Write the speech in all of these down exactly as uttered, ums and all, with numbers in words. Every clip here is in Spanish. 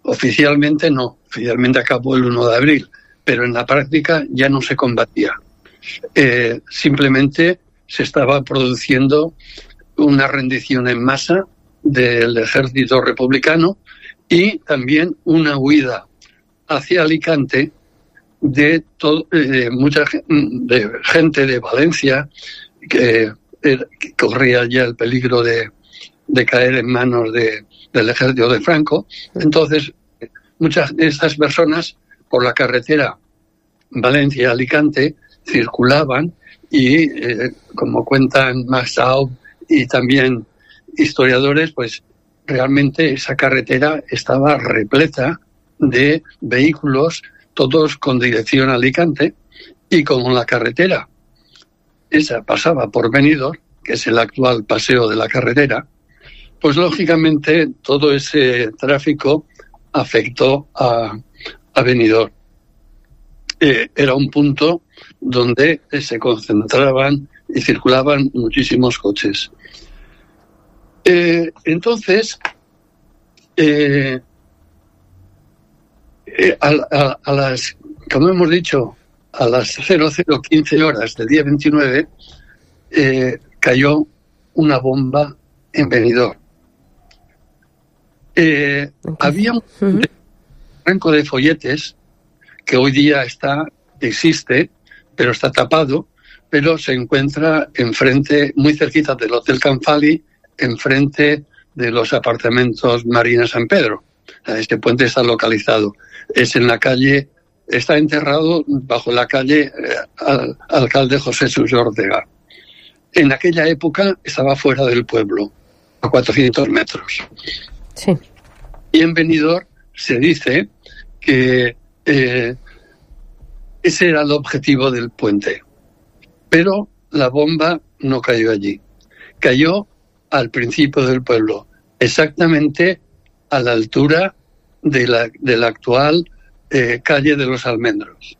Oficialmente no, oficialmente acabó el uno de abril, pero en la práctica ya no se combatía. Eh, simplemente se estaba produciendo una rendición en masa del ejército republicano y también una huida hacia Alicante de, todo, de mucha de gente de Valencia que, que corría ya el peligro de, de caer en manos de, del ejército de Franco. Entonces, muchas de estas personas por la carretera Valencia-Alicante circulaban y, eh, como cuentan Massaub y también historiadores, pues realmente esa carretera estaba repleta de vehículos, todos con dirección a Alicante, y como la carretera esa pasaba por Benidorm, que es el actual paseo de la carretera, pues lógicamente todo ese tráfico afectó a, a Benidorm. Eh, era un punto donde se concentraban y circulaban muchísimos coches. Eh, entonces, eh, eh, a, a, a las, como hemos dicho, a las cero cero quince horas del día veintinueve, eh, cayó una bomba en Benidorm. Eh, había un uh-huh. banco de folletes que hoy día está, existe, pero está tapado, pero se encuentra enfrente, muy cerquita del Hotel Canfali, enfrente de los apartamentos Marina San Pedro. Este puente está localizado. Es en la calle, está enterrado bajo la calle eh, al, Alcalde José Suso Ortega. En aquella época estaba fuera del pueblo, a cuatrocientos metros. Sí. Y en Benidorm se dice que eh, ese era el objetivo del puente. Pero la bomba no cayó allí. Cayó al principio del pueblo, exactamente a la altura de la, de la actual eh, calle de los Almendros.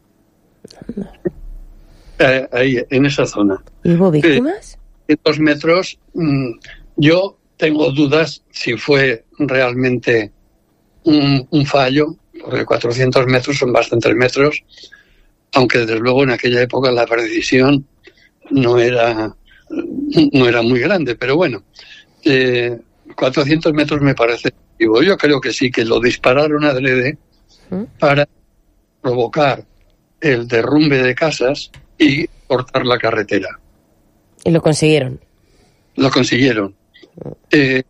Eh, ahí, en esa zona. ¿Hubo víctimas? Eh, dos metros, mmm, yo tengo dudas si fue realmente un, un fallo, porque cuatrocientos metros son bastantes metros, aunque desde luego en aquella época la precisión no era, no era muy grande, pero bueno, eh, cuatrocientos metros me parece. Yo creo que sí, que lo dispararon adrede para provocar el derrumbe de casas y cortar la carretera. ¿Y lo consiguieron? Lo consiguieron. Eh,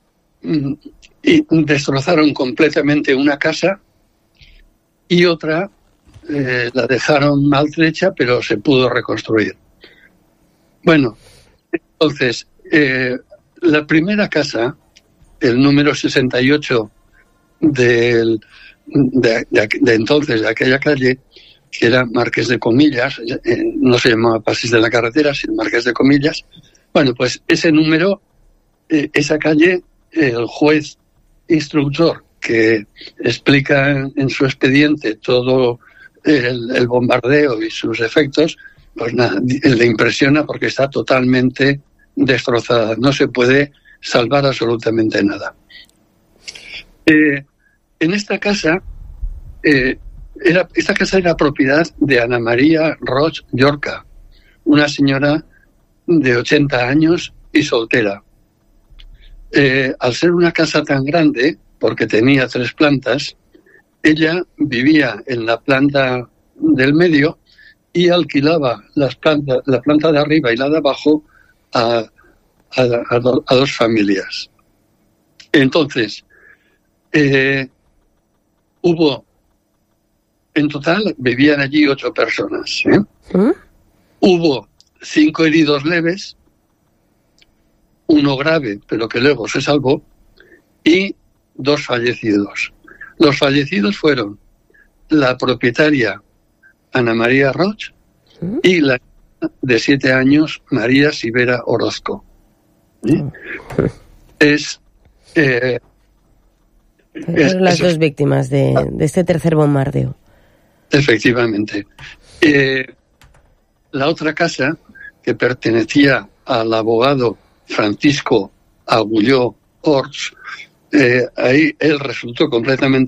y destrozaron completamente una casa y otra eh, la dejaron maltrecha, pero se pudo reconstruir. Bueno, entonces, eh, la primera casa, el número sesenta y ocho del, de, de, de entonces, de aquella calle, que era Marqués de Comillas, eh, no se llamaba Pasís de la Carretera, sino Marqués de Comillas. Bueno, pues ese número, eh, esa calle, eh, el juez instructor que explica en, en su expediente todo el, el bombardeo y sus efectos, pues nada, le impresiona porque está totalmente destrozada. No se puede salvar absolutamente nada. Eh, en esta casa, eh, era, esta casa era propiedad de Ana María Roig Llorca, una señora de ochenta años y soltera. Eh, al ser una casa tan grande, porque tenía tres plantas, ella vivía en la planta del medio y alquilaba las plantas, la planta de arriba y la de abajo a, a, a, do, a dos familias. Entonces, eh, hubo, en total, vivían allí ocho personas. ¿eh? ¿Mm? Hubo cinco heridos leves, uno grave, pero que luego se salvó, y dos fallecidos. Los fallecidos fueron la propietaria Ana María Roig ¿Mm? y la de siete años María Sivera Orozco. ¿Sí? Es, eh, es las eso. dos víctimas de, de este tercer bombardeo. Efectivamente. Eh, la otra casa, que pertenecía al abogado Francisco Agulló Orts, eh, ahí él resultó completamente